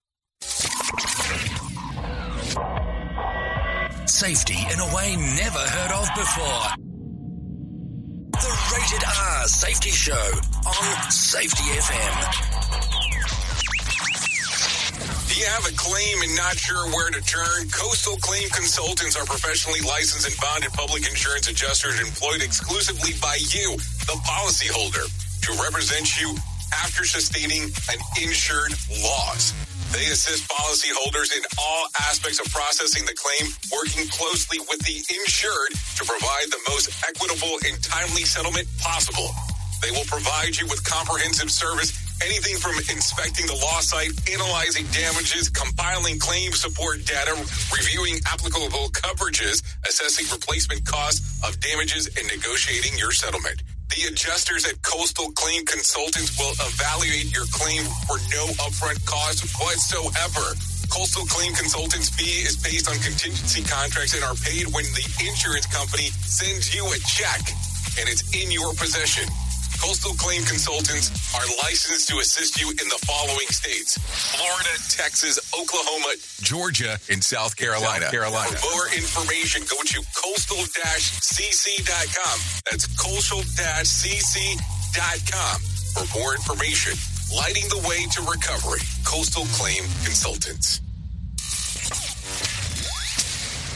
Speaker 6: Safety in a way never heard of before. The Rated R Safety Show on Safety F M.
Speaker 14: Do you have a claim and not sure where to turn? Coastal Claim Consultants are professionally licensed and bonded public insurance adjusters employed exclusively by you, the policyholder, to represent you after sustaining an insured loss. They assist policyholders in all aspects of processing the claim, working closely with the insured to provide the most equitable and timely settlement possible. They will provide you with comprehensive service, anything from inspecting the loss site, analyzing damages, compiling claim support data, reviewing applicable coverages, assessing replacement costs of damages, and negotiating your settlement. The adjusters at Coastal Claim Consultants will evaluate your claim for no upfront cost whatsoever. Coastal Claim Consultants' fee is based on contingency contracts and are paid when the insurance company sends you a check and it's in your possession. Coastal Claim Consultants are licensed to assist you in the following states: Florida, Texas, Oklahoma, Georgia, and South Carolina. South Carolina. For more information, go to coastal dash c c dot com. That's coastal dash c c dot com for more information. Lighting the way to recovery. Coastal Claim Consultants. We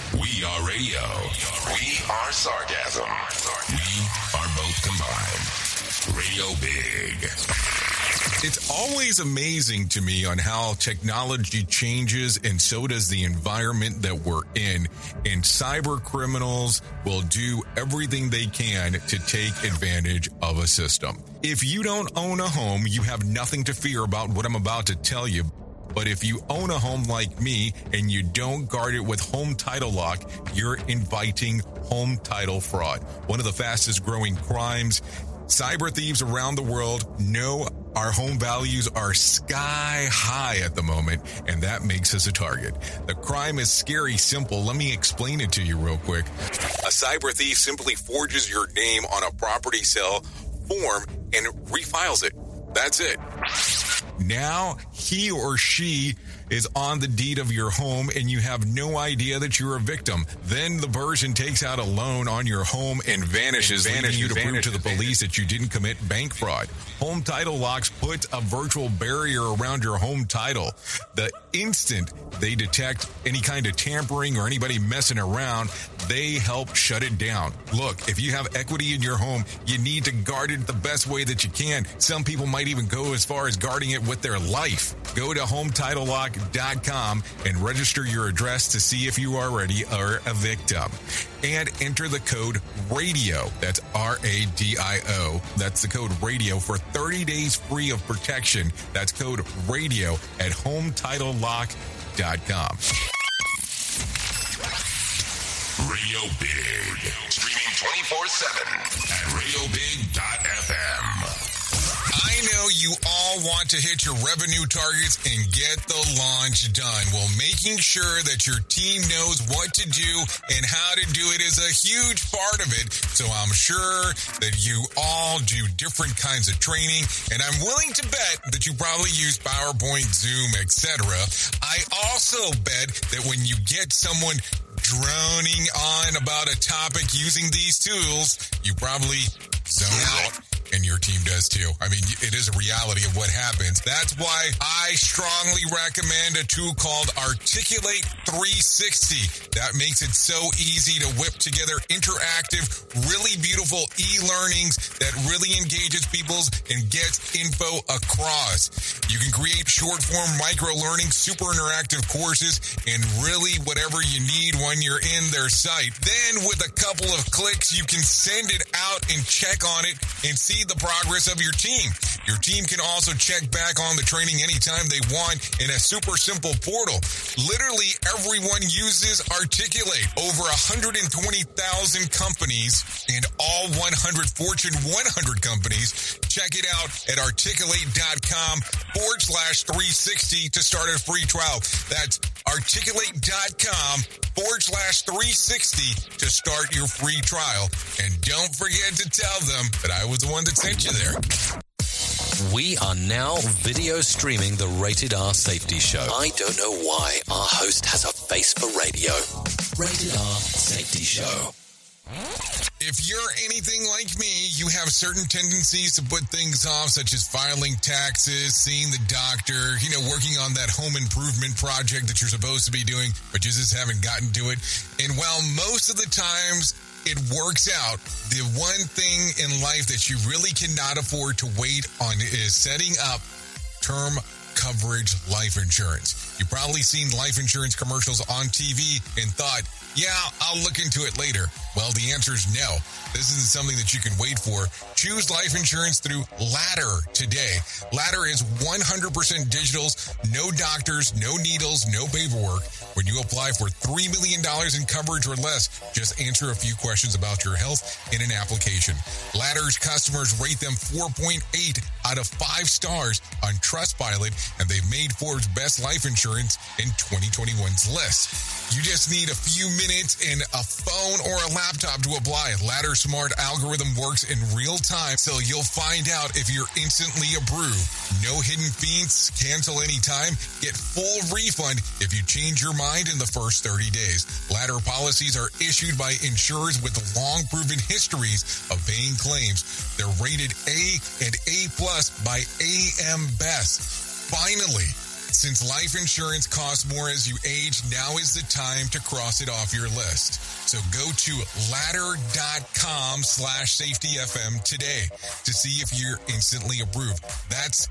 Speaker 14: We are radio. We are sarcasm. We are both combined. Radio Big. It's always amazing to me on how technology changes, and so does the environment that we're in. And cyber criminals will do everything they can to take advantage of a system. If you don't own a home, you have nothing to fear about what I'm about to tell you. But if you own a home like me and you don't guard it with Home Title Lock, you're inviting home title fraud. One of the fastest growing crimes. Cyber thieves around the world know our home values are sky high at the moment, and that makes us a target. The crime is scary simple. Let me explain it to you real quick. A cyber thief simply forges your name on a property sale form and refiles it. That's it. Now he or she is on the deed of your home and you have no idea that you're a victim. Then the person takes out a loan on your home and vanishes, and vanishes leaving you to vanishes, prove to the police vanishes. that you didn't commit bank fraud. Home Title Locks puts a virtual barrier around your home title. The instant they detect any kind of tampering or anybody messing around, they help shut it down. Look, if you have equity in your home, you need to guard it the best way that you can. Some people might even go as far as guarding it with their life. Go to home title lock dot com and register your address to see if you already are a victim. And enter the code RADIO. That's R A D I O. That's the code RADIO for thirty days free of protection. That's code RADIO at home title lock dot com. Radio Big. Streaming twenty-four seven at radio big dot f m. I know you all want to hit your revenue targets and get the launch done. Well, making sure that your team knows what to do and how to do it is a huge part of it. So I'm sure that you all do different kinds of training, and I'm willing to bet that you probably use PowerPoint, Zoom, et cetera. I also bet that when you get someone droning on about a topic using these tools, you probably zone out. And your team does too. I mean, it is a reality of what happens. That's why I strongly recommend a tool called Articulate three sixty. That makes it so easy to whip together interactive, really beautiful e-learnings that really engages people and gets info across. You can create short-form micro-learning, super interactive courses, and really whatever you need when you're in their site. Then with a couple of clicks, you can send it out and check on it and see the progress of your team. Your team can also check back on the training anytime they want in a super simple portal. Literally everyone uses Articulate. Over one hundred twenty thousand companies and all one hundred Fortune one hundred companies. Check it out at articulate.com forward slash 360 to start a free trial. That's articulate.com forward slash 360 to start your free trial. And don't forget to tell them that I was the one that sent you there.
Speaker 6: We are now video streaming the Rated R Safety Show. I don't know why our host has a face for radio. Rated R Safety Show.
Speaker 14: If you're anything like me, you have certain tendencies to put things off, such as filing taxes, seeing the doctor, you know, working on that home improvement project that you're supposed to be doing, but you just haven't gotten to it. And while most of the times it works out, the one thing in life that you really cannot afford to wait on is setting up term coverage life insurance. You've probably seen life insurance commercials on T V and thought, yeah, I'll look into it later. Well, the answer is no. This isn't something that you can wait for. Choose life insurance through Ladder today. Ladder is one hundred percent digitals, no doctors, no needles, no paperwork. When you apply for three million dollars in coverage or less, just answer a few questions about your health in an application. Ladder's customers rate them four point eight out of five stars on Trustpilot, and they've made Forbes Best Life Insurance in twenty twenty-one's list. You just need a few minutes and a phone or a laptop to apply. Ladder's smart algorithm works in real time, so you'll find out if you're instantly approved. No hidden fees, cancel anytime, get full refund if you change your mind in the first thirty days. Ladder policies are issued by insurers with long proven histories of paying claims. They're rated A and A plus by A M Best. Finally, Since life insurance costs more as you age, now is the time to cross it off your list. So go to ladder.com slash safety FM today to see if you're instantly approved. That's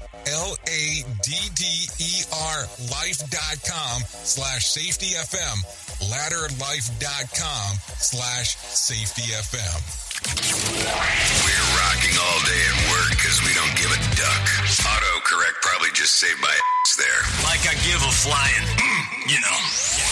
Speaker 14: L-A-D-D-E-R life.com slash safety FM. Ladderlife.com slash safety FM.
Speaker 17: We're rocking all day at work because we don't give a duck. Autocorrect probably just saved my ass there.
Speaker 13: Like I give a flying, mm, you know.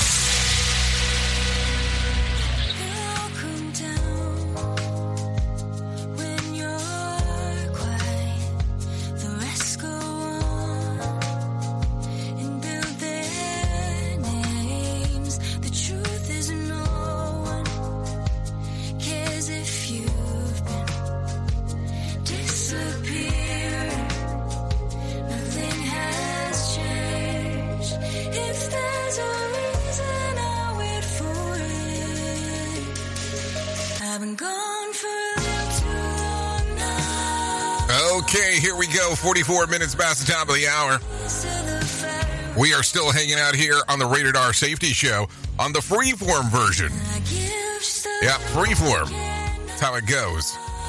Speaker 5: Okay, here we go. forty-four minutes past the top of the hour. We are still hanging out here on the Rated R Safety Show on the freeform version. Yeah, freeform. That's how it goes.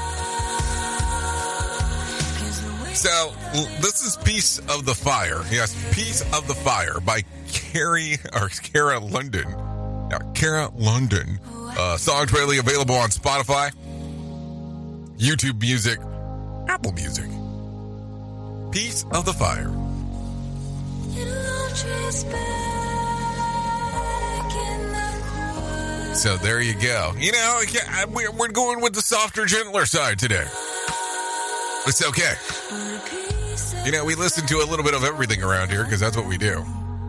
Speaker 5: So, this is Piece of the Fire. Yes, Piece of the Fire by Carrie, or Cara London. Now, Cara London. Uh, song's readily available on Spotify, YouTube Music, Apple Music. Piece of the Fire. So there you go. You know, we're going with the softer, gentler side today. It's okay. You know, we listen to a little bit of everything around here because that's what we do.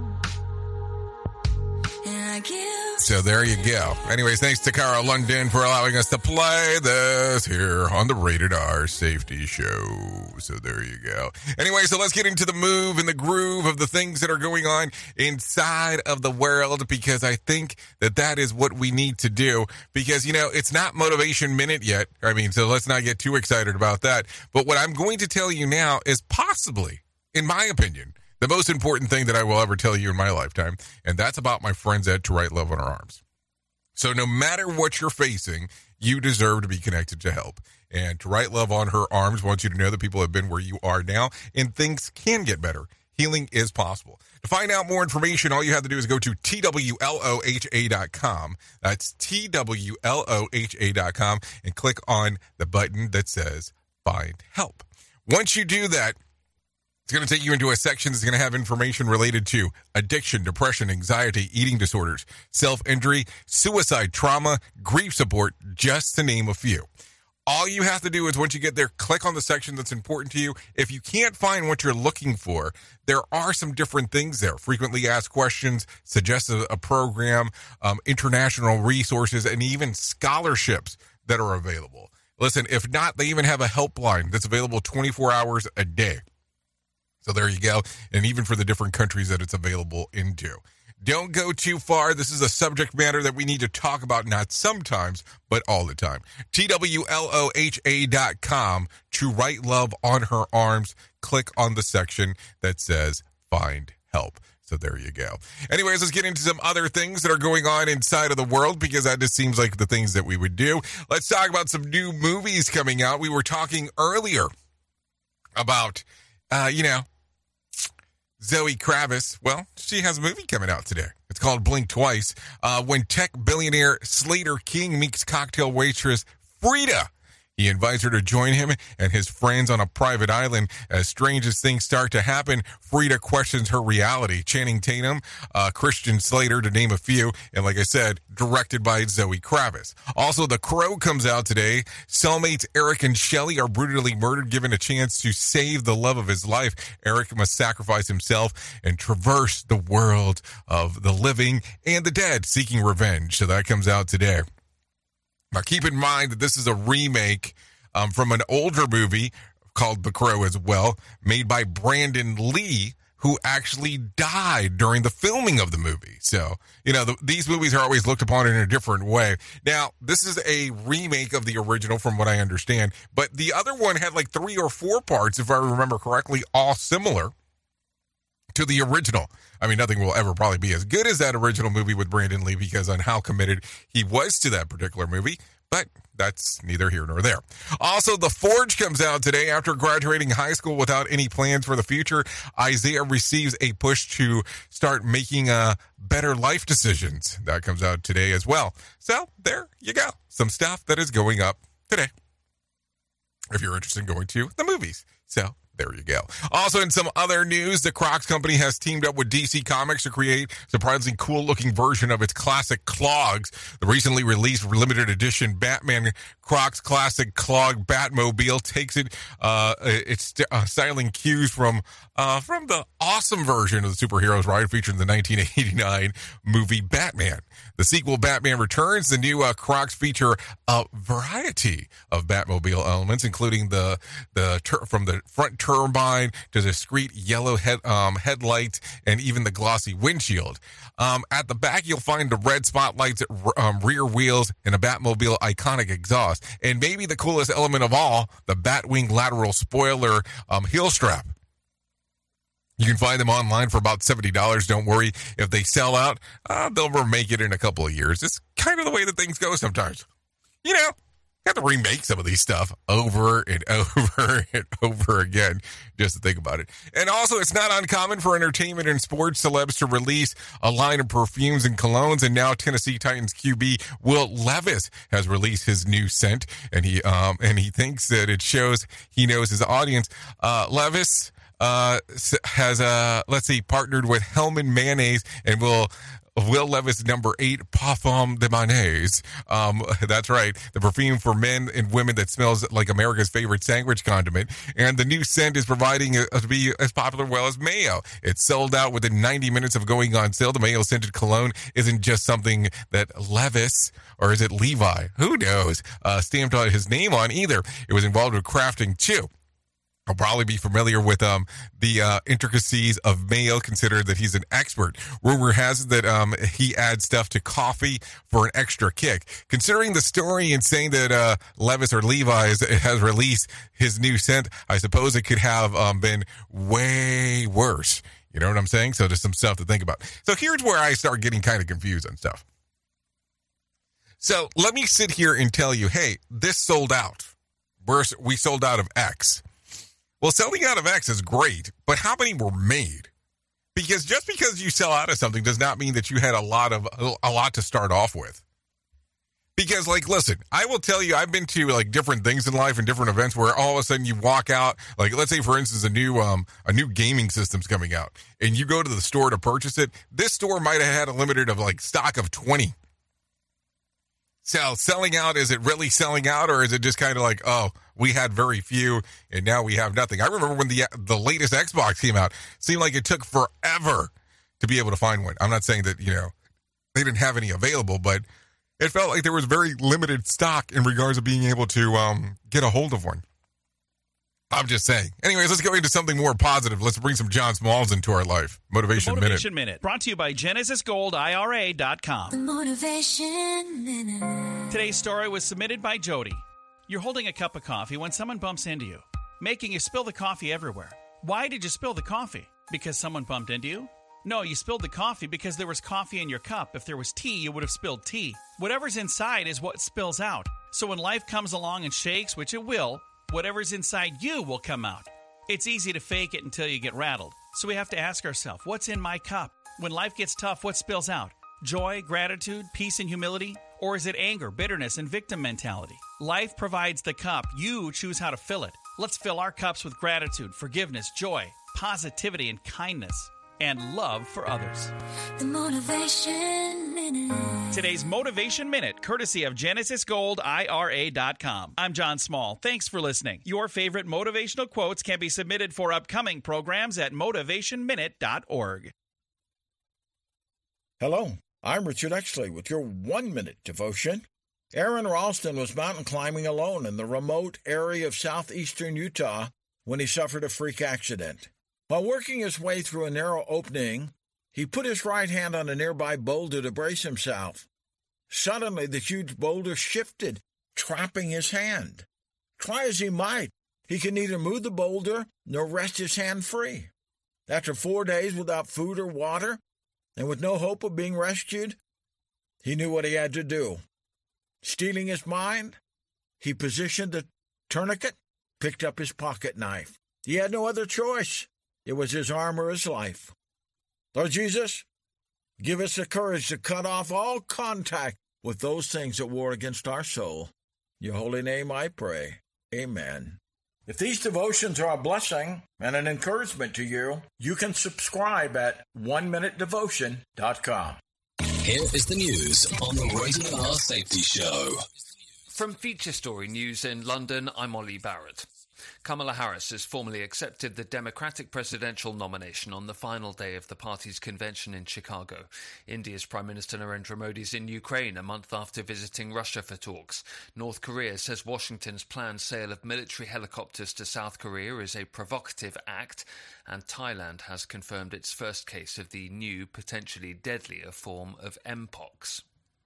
Speaker 5: So there you go. Anyways, thanks to Cara London for allowing us to play this here on the Rated R Safety Show. So there you go. Anyway, so let's get into the move and the groove of the things that are going on inside of the world, because I think that that is what we need to do, because, you know, it's not Motivation Minute yet. I mean, so let's not get too excited about that. But what I'm going to tell you now is possibly, in my opinion, the most important thing that I will ever tell you in my lifetime, and that's about my friends at To Write Love on Her Arms. So no matter what you're facing, you deserve to be connected to help. And To Write Love on Her Arms wants you to know that people have been where you are now, and things can get better. Healing is possible. To find out more information, all you have to do is go to T W L O H A dot com. That's T W L O H A dot com, and click on the button that says Find Help. Once you do that, it's going to take you into a section that's going to have information related to addiction, depression, anxiety, eating disorders, self-injury, suicide, trauma, grief support, just to name a few. All you have to do is, once you get there, click on the section that's important to you. If you can't find what you're looking for, there are some different things there. Frequently asked questions, suggest a, a program, um, international resources, and even scholarships that are available. Listen, if not, they even have a helpline that's available twenty-four hours a day. So there you go. And even for the different countries that it's available into. Don't go too far. This is a subject matter that we need to talk about, not sometimes, but all the time. T W L O H A dot com, To Write Love on Her Arms. Click on the section that says Find Help. So there you go. Anyways, let's get into some other things that are going on inside of the world, because that just seems like the things that we would do. Let's talk about some new movies coming out. We were talking earlier about, uh, you know, Zoe Kravitz. Well, she has a movie coming out today. It's called Blink Twice. Uh, when tech billionaire Slater King meets cocktail waitress Frida, he invites her to join him and his friends on a private island. As strangest things start to happen, Frida questions her reality. Channing Tatum, uh, Christian Slater, to name a few. And like I said, directed by Zoe Kravitz. Also, The Crow comes out today. Cellmates Eric and Shelley are brutally murdered, given a chance to save the love of his life. Eric must sacrifice himself and traverse the world of the living and the dead, seeking revenge. So that comes out today. Now, keep in mind that this is a remake um, from an older movie called The Crow as well, made by Brandon Lee, who actually died during the filming of the movie. So, you know, the, these movies are always looked upon in a different way. Now, this is a remake of the original from what I understand, but the other one had like three or four parts, if I remember correctly, all similar. to the original. I mean, nothing will ever probably be as good as that original movie with Brandon Lee because on how committed he was to that particular movie, but that's neither here nor there. Also, The Forge comes out today. After graduating high school without any plans for the future, Isaiah receives a push to start making uh, better life decisions. That comes out today as well. So there you go. Some stuff that is going up today, if you're interested in going to the movies. So there you go. Also, in some other news, the Crocs company has teamed up with D C Comics to create a surprisingly cool-looking version of its classic clogs. The recently released limited edition Batman Crocs Classic Clog Batmobile takes it uh, its uh, styling cues from uh, from the awesome version of the superheroes ride featured in the nineteen eighty-nine movie Batman. The sequel, Batman Returns, the new uh, Crocs feature a variety of Batmobile elements, including the the tur- from the front turbine to the discreet yellow head um, headlights and even the glossy windshield. Um, at the back, you'll find the red spotlights, um, rear wheels, and a Batmobile iconic exhaust. And maybe the coolest element of all, the Batwing lateral spoiler um, heel strap. You can find them online for about seventy dollars. Don't worry. If they sell out, uh, they'll remake it in a couple of years. It's kind of the way that things go sometimes. You know, you have to remake some of these stuff over and over and over again just to think about it. And also, it's not uncommon for entertainment and sports celebs to release a line of perfumes and colognes. And now Tennessee Titans Q B Will Levis has released his new scent, and he um and he thinks that it shows he knows his audience. Uh, Levis uh has uh let's see partnered with Hellman Mayonnaise and will. Will Levis number eight Parfum de Mayonnaise. Um, that's right. The perfume for men and women that smells like America's favorite sandwich condiment. And the new scent is providing a, to be as popular well as mayo. It's sold out within ninety minutes of going on sale. The mayo scented cologne isn't just something that Levis, or is it Levi? Who knows? Uh, stamped on his name on either. It was involved with crafting too. I'll probably be familiar with um, the uh, intricacies of mayo, considered that he's an expert. Rumor has it that um, he adds stuff to coffee for an extra kick. Considering the story and saying that uh, Levis or Levi has, has released his new scent, I suppose it could have um, been way worse. You know what I'm saying? So there's some stuff to think about. So here's where I start getting kind of confused on stuff. So let me sit here and tell you, hey, this sold out. We're, we sold out of X. Well, selling out of X is great, but how many were made? Because just because you sell out of something does not mean that you had a lot of a lot to start off with. Because, like, listen, I will tell you, I've been to like different things in life and different events where all of a sudden you walk out, like, let's say, for instance, a new um a new gaming system's coming out, and you go to the store to purchase it. This store might have had a limited of like stock of twenty. So selling out, is it really selling out, or is it just kind of like, oh, we had very few and now we have nothing? I remember when the the latest Xbox came out, it seemed like it took forever to be able to find one. I'm not saying that, you know, they didn't have any available, but it felt like there was very limited stock in regards to being able to um, get a hold of one. I'm just saying. Anyways, let's go into something more positive. Let's bring some John Smalls into our life. Motivation,
Speaker 18: the Motivation
Speaker 5: Minute.
Speaker 18: Minute. Brought to you by Genesis Gold I R A dot com.
Speaker 2: The Motivation Minute.
Speaker 18: Today's story was submitted by Jody. You're holding a cup of coffee when someone bumps into you, making you spill the coffee everywhere. Why did you spill the coffee? Because someone bumped into you? No, you spilled the coffee because there was coffee in your cup. If there was tea, you would have spilled tea. Whatever's inside is what spills out. So when life comes along and shakes, which it will, whatever's inside you will come out. It's easy to fake it until you get rattled. So we have to ask ourselves, what's in my cup? When life gets tough, what spills out? Joy, gratitude, peace, and humility? Or is it anger, bitterness, and victim mentality? Life provides the cup. You choose how to fill it. Let's fill our cups with gratitude, forgiveness, joy, positivity, and kindness, and love for others.
Speaker 2: The Motivation Minute.
Speaker 18: Today's Motivation Minute, courtesy of Genesis Gold I R A dot com. I'm John Small. Thanks for listening. Your favorite motivational quotes can be submitted for upcoming programs at motivation minute dot org.
Speaker 19: Hello, I'm Richard Exley with your one-minute devotion. Aaron Ralston was mountain climbing alone in the remote area of southeastern Utah when he suffered a freak accident. While working his way through a narrow opening, he put his right hand on a nearby boulder to brace himself. Suddenly, the huge boulder shifted, trapping his hand. Try as he might, he could neither move the boulder nor wrest his hand free. After four days without food or water, and with no hope of being rescued, he knew what he had to do. Steeling his mind, he positioned the tourniquet, picked up his pocket knife. He had no other choice. It was his arm or his life. Lord Jesus, give us the courage to cut off all contact with those things that war against our soul. In your holy name I pray. Amen. If these devotions are a blessing and an encouragement to you, you can subscribe at one minute devotion dot com.
Speaker 6: Here is the news on the Rated R Safety Show.
Speaker 7: From Feature Story News in London, I'm Ollie Barrett. Kamala Harris has formally accepted the Democratic presidential nomination on the final day of the party's convention in Chicago. India's Prime Minister Narendra Modi is in Ukraine a month after visiting Russia for talks. North Korea says Washington's planned sale of military helicopters to South Korea is a provocative act, and Thailand has confirmed its first case of the new, potentially deadlier form of Mpox.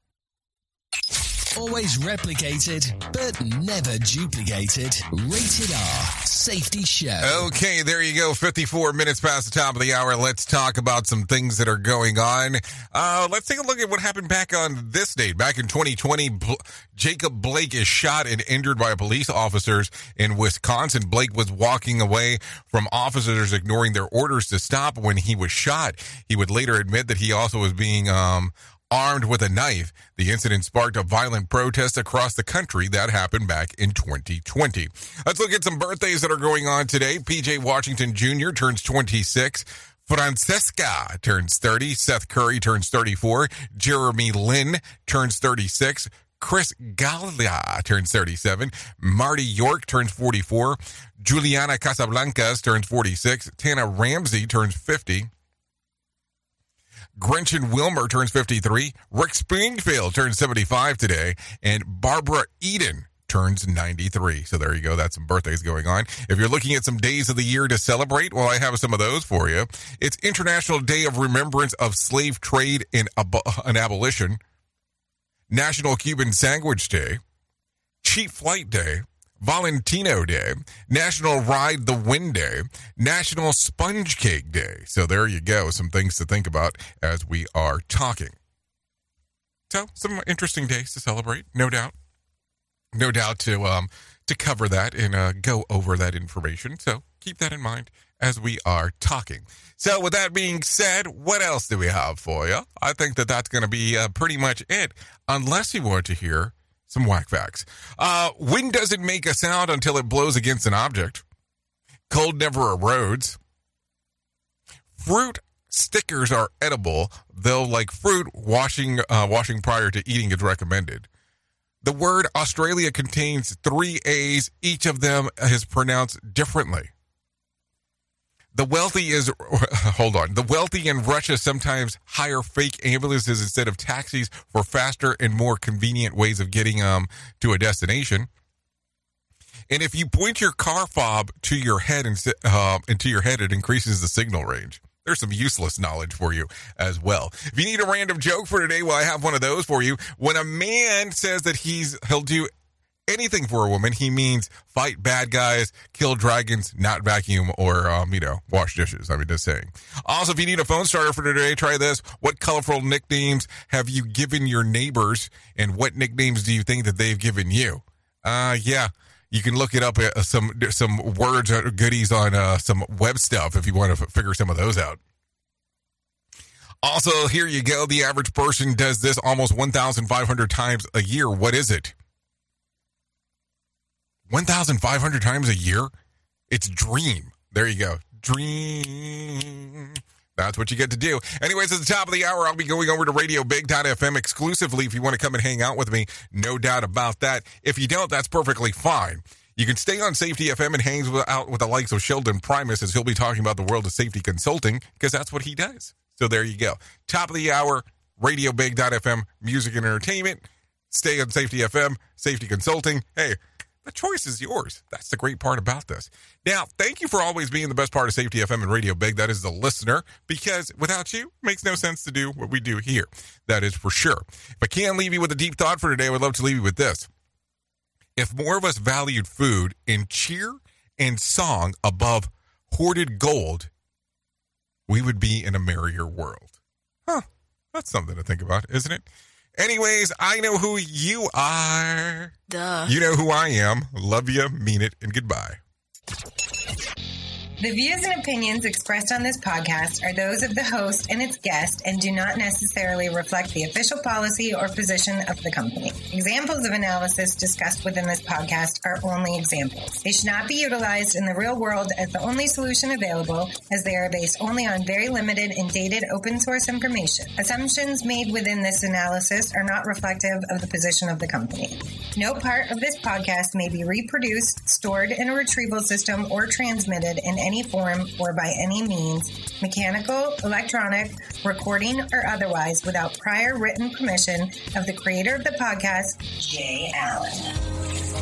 Speaker 6: Always replicated, but never duplicated. Rated R Safety Show.
Speaker 5: Okay, there you go. fifty-four minutes past the top of the hour. Let's talk about some things that are going on. Uh, let's take a look at what happened back on this date. Back in twenty twenty, Bl- Jacob Blake is shot and injured by police officers in Wisconsin. Blake was walking away from officers ignoring their orders to stop when he was shot. He would later admit that he also was being um, armed with a knife. The incident sparked a violent protest across the country. That happened back in twenty twenty. Let's look at some birthdays that are going on today. P J Washington Junior turns twenty-six. Francesca turns thirty. Seth Curry turns thirty-four. Jeremy Lin turns thirty-six. Chris Galia turns thirty-seven. Marty York turns forty-four. Juliana Casablancas turns forty-six. Tana Ramsey turns fifty. Gretchen Wilmer turns fifty-three. Rick Springfield turns seventy-five today. And Barbara Eden turns ninety-three. So there you go. That's some birthdays going on. If you're looking at some days of the year to celebrate, well, I have some of those for you. It's International Day of Remembrance of Slave Trade and, Ab- and Abolition. National Cuban Sandwich Day. Cheap Flight Day. Valentino Day, National Ride the Wind Day, National Sponge Cake Day. So there you go. Some things to think about as we are talking. So some interesting days to celebrate, no doubt. No doubt to um to cover that and uh, go over that information. So keep that in mind as we are talking. So with that being said, what else do we have for you? I think that that's going to be uh, pretty much it, unless you want to hear some whack facts. Uh, wind doesn't make a sound until it blows against an object. Cold never erodes. Fruit stickers are edible, though like fruit, washing uh, washing prior to eating is recommended. The word Australia contains three A's. Each of them is pronounced differently. The wealthy is, hold on, the wealthy in Russia sometimes hire fake ambulances instead of taxis for faster and more convenient ways of getting um to a destination. And if you point your car fob to your head and uh, into your head, it increases the signal range. There's some useless knowledge for you as well. If you need a random joke for today, well, I have one of those for you. When a man says that he's he'll do anything for a woman, he means fight bad guys, kill dragons, not vacuum or, um, you know, wash dishes. I mean, just saying. Also, if you need a phone starter for today, try this. What colorful nicknames have you given your neighbors, and what nicknames do you think that they've given you? Uh, yeah, you can look it up at uh, some some words or goodies on uh, some web stuff if you want to f- figure some of those out. Also, here you go. The average person does this almost one thousand five hundred times a year. What is it? one thousand five hundred times a year? It's dream. There you go. Dream. That's what you get to do. Anyways, at the top of the hour, I'll be going over to radio big dot f m exclusively if you want to come and hang out with me. No doubt about that. If you don't, that's perfectly fine. You can stay on Safety F M and hang out with the likes of Sheldon Primus, as he'll be talking about the world of safety consulting, because that's what he does. So there you go. Top of the hour, radio big dot f m, music and entertainment. Stay on Safety F M, safety consulting. Hey, the choice is yours. That's the great part about this. Now, thank you for always being the best part of Safety F M and Radio Big. That is the listener, because without you, it makes no sense to do what we do here. That is for sure. If I can leave you with a deep thought for today, I would love to leave you with this. If more of us valued food in cheer and song above hoarded gold, we would be in a merrier world. Huh. That's something to think about, isn't it? Anyways, I know who you are.
Speaker 20: Duh.
Speaker 5: You know who I am. Love you, mean it, and goodbye.
Speaker 20: The views and opinions expressed on this podcast are those of the host and its guest and do not necessarily reflect the official policy or position of the company. Examples of analysis discussed within this podcast are only examples. They should not be utilized in the real world as the only solution available, as they are based only on very limited and dated open source information. Assumptions made within this analysis are not reflective of the position of the company. No part of this podcast may be reproduced, stored in a retrieval system, or transmitted in any form or by any means, mechanical, electronic, recording, or otherwise, without prior written permission of the creator of the podcast, Jay Allen.